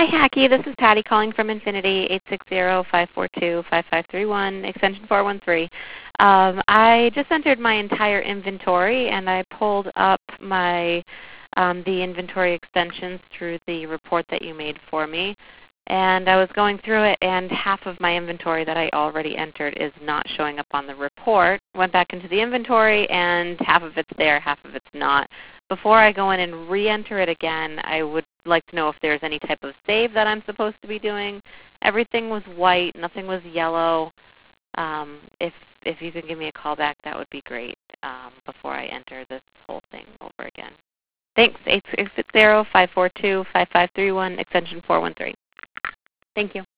Hi, Hacky. This is Patty calling from Infinity, 860-542-5531, extension 413. I just entered my entire inventory, and I pulled up my the inventory extensions through the report that you made for me. And I was going through it, and half of my inventory that I already entered is not showing up on the report. Went back into the inventory, and half of it's there, half of it's not. Before I go in and re-enter it again, I would like to know if there's any type of save that I'm supposed to be doing. Everything was white, nothing was yellow. If you could give me a call back, that would be great before I enter this whole thing over again. Thanks, 860-542-5531, extension 413. Thank you.